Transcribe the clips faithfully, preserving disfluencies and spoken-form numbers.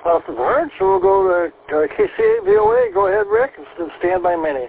off the board, so we'll go to uh, K C A V O A. Go ahead, Rick, and stand by Minnie.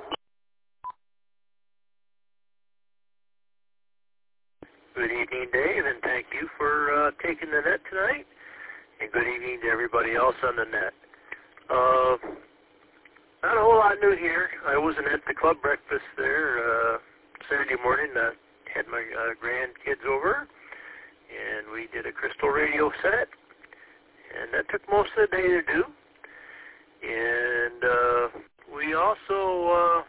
Good evening, Dave, and thank you for uh, taking the net tonight. And good evening to everybody else on the net. Uh, not a whole lot new here. I wasn't at the club breakfast there uh, Saturday morning. I had my uh, grandkids over, and we did a crystal radio set. And that took most of the day to do. And uh, we also uh,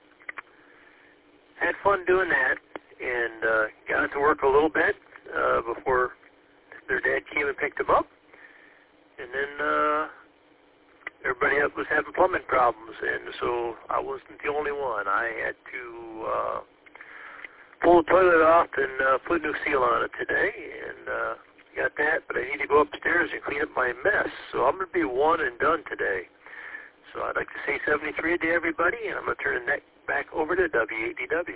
had fun doing that and uh, got to work a little bit uh, before their dad came and picked them up. And then uh, everybody else was having plumbing problems, and so I wasn't the only one. I had to uh, pull the toilet off and uh, put a new seal on it today, and uh, got that, but I need to go upstairs and clean up my mess. So I'm going to be one and done today. So I'd like to say seventy-three to everybody, and I'm going to turn the neck back over to W eight D W.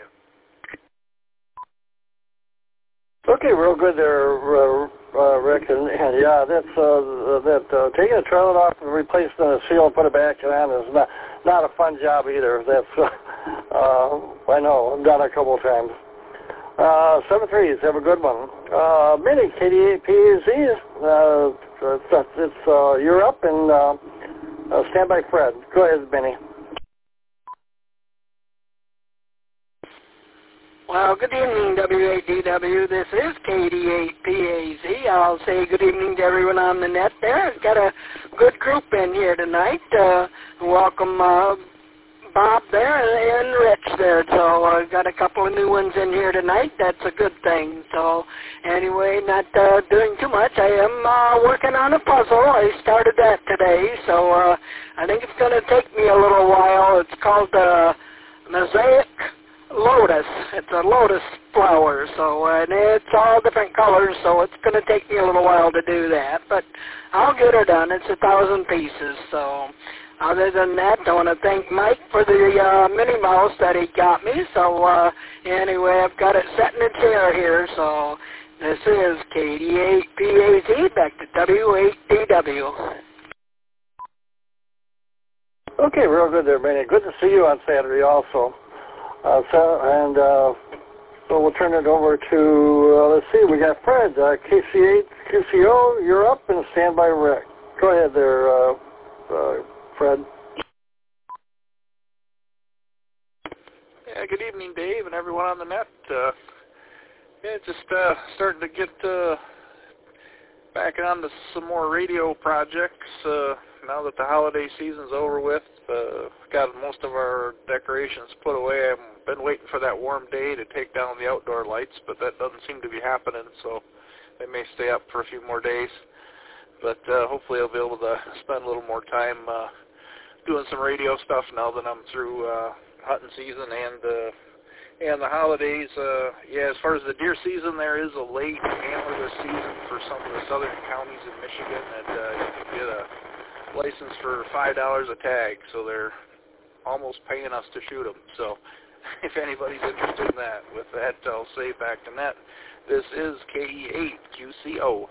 Okay, real good there, uh, uh, Rick, and, and yeah, that's uh, that uh, taking a toilet off and replacing the seal and put it back on is not not a fun job either. That's uh, uh, I know, I've done it a couple of times. Uh, seven threes, have a good one. Uh, Minnie, K D eight P A Z, uh, it's, it's uh, you're up, and uh, uh, stand by Fred. Go ahead, Minnie. Well, good evening, W eight D W. This is K D eight P A Z. I'll say good evening to everyone on the net there. I've got a good group in here tonight. Uh, welcome, uh, Bob there and Rich there. So I've got a couple of new ones in here tonight. That's a good thing. So anyway, not uh, doing too much. I am uh, working on a puzzle. I started that today. So uh, I think it's going to take me a little while. It's called uh, Mosaic Lotus. It's a lotus flower, so uh, and it's all different colors, so it's going to take me a little while to do that, but I'll get her done. It's a thousand pieces, so other than that, I want to thank Mike for the uh, Minnie Mouse that he got me, so uh, anyway, I've got it set in a chair here, so this is K D eight P A Z, back to W eight D W. Okay, real good there, Minnie. Good to see you on Saturday also. Uh, so, and uh, so we'll turn it over to, uh, let's see, we got Fred, uh, K C eight Q C O, you're up, and stand by Rick. Go ahead there, uh, uh, Fred. Yeah, good evening, Dave, and everyone on the net. Uh, yeah, just uh, starting to get uh, back on to some more radio projects uh, now that the holiday season's over with. Uh, got most of our decorations put away. I've been waiting for that warm day to take down the outdoor lights, but that doesn't seem to be happening, so they may stay up for a few more days. But uh, hopefully I'll be able to spend a little more time uh, doing some radio stuff now that I'm through uh, hunting season and uh, and the holidays. Uh, yeah, as far as the deer season, there is a late antlerless season for some of the southern counties in Michigan, and uh, you can get a license for five dollars a tag, so they're almost paying us to shoot them. So if anybody's interested in that, with that, I'll say back to net. This is K E eight Q C O.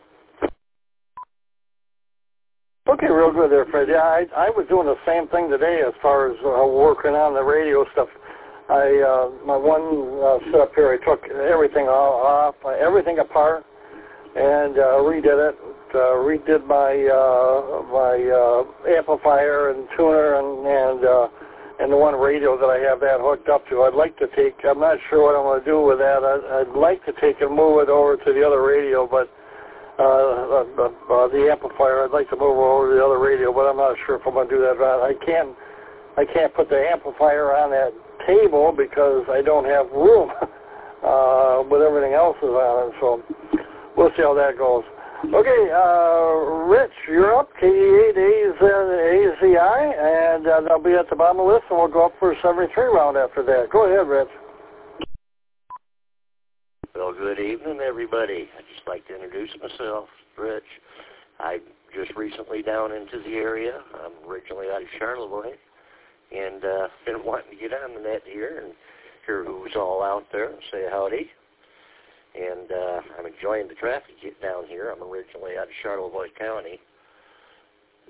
Okay, real good there, Fred. Yeah, I, I was doing the same thing today as far as uh, working on the radio stuff. I uh, my one uh, setup here, I took everything off, uh, everything apart, and uh, redid it. Uh, redid my uh, my uh, amplifier and tuner and and uh, and the one radio that I have that hooked up to. I'd like to take. I'm not sure what I'm going to do with that. I'd, I'd like to take and move it over to the other radio, but uh, uh, uh, the amplifier. I'd like to move it over to the other radio, but I'm not sure if I'm going to do that. I can't. I can't put the amplifier on that table because I don't have room uh, with everything else is on it. So we'll see how that goes. Okay, uh, Rich, you're up, K E eight A Z I, and uh, they'll be at the bottom of the list, and we'll go up for a seventy-three round after that. Go ahead, Rich. Well, good evening, everybody. I'd just like to introduce myself, Rich. I'm just recently down into the area. I'm originally out of Charlevoix, and uh, been wanting to get on the net here and hear who's all out there and say howdy. And uh, I'm enjoying the traffic down here. I'm originally out of Charlevoix County,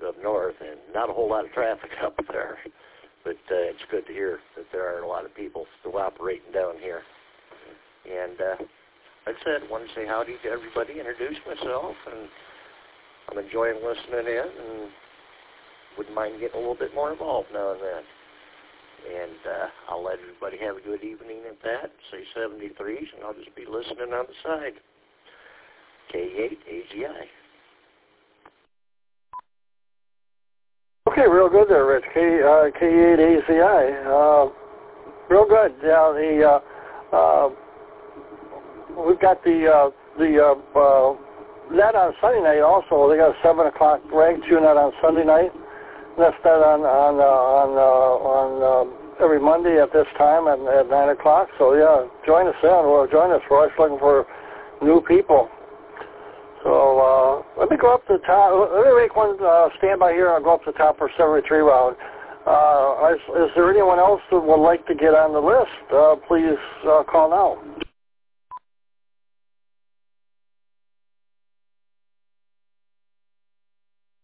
up north, and not a whole lot of traffic up there. But uh, it's good to hear that there are a lot of people still operating down here. And uh, like I said, I wanted to say howdy to everybody, introduce myself, and I'm enjoying listening in, and wouldn't mind getting a little bit more involved now and then. And uh, I'll let everybody have a good evening at that, say seventy-threes, and I'll just be listening on the side. K eight A Z I. Okay, real good there, Rich. K, uh, K eight A Z I. Uh, real good. Yeah, the, uh, uh, we've got the, uh, the, uh, uh, net on Sunday night also. They got a seven o'clock rag tune out on Sunday night. That's that on, on, uh, on, uh, on, uh, every Monday at this time at, at nine o'clock. So yeah, join us in, or join us. We're always looking for new people. So uh, let me go up to the top. Let me make one uh, standby here. I'll go up to the top for seventy-three round. Uh, is, is there anyone else that would like to get on the list? Uh, please uh, call now.